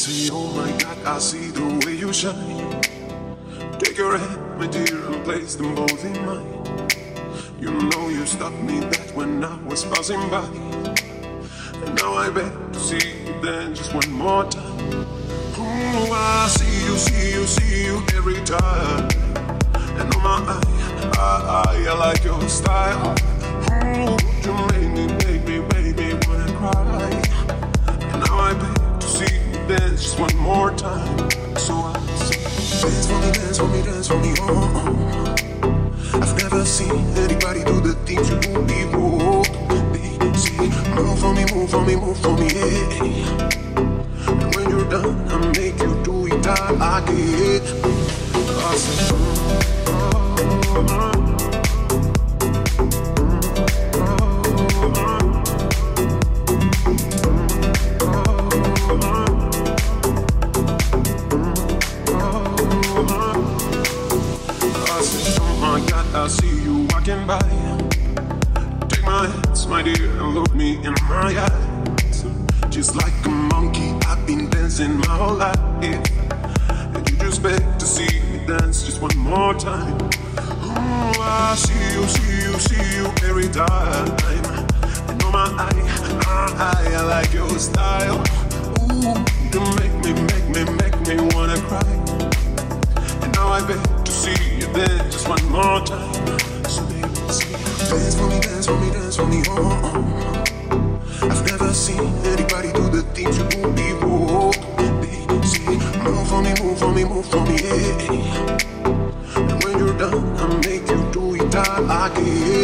Say, oh my God, I see the way you shine. Take your hand, my dear, and place them both in mine. You know you stopped me that when I was passing by. And now I beg to see you then just one more time. Oh, I see you every time. And on my eye, I like your style. Oh, you make me wanna cry. And now I beg to see you dance just one more time. So I say, dance for me, dance for me, dance for me, oh. I've never seen anybody do the things you do before. They say, move for me, move for me, move for me, yeah. And when you're done, I make you do it all again. I say, I see you walking by. Take my hands, my dear, and look me in my eyes. Just like a monkey, I've been dancing my whole life. And you just beg to see me dance just one more time. Oh, I see you every time. And on my eye, I like your style. Ooh, you make me wanna cry. And now I beg to see you dance just one more time. So baby, say, dance for me, dance for me, dance for me, oh. I've never seen anybody do the things you do before. They say, move for me, move for me, move for me, yeah. And when you're done, I make you do it all again.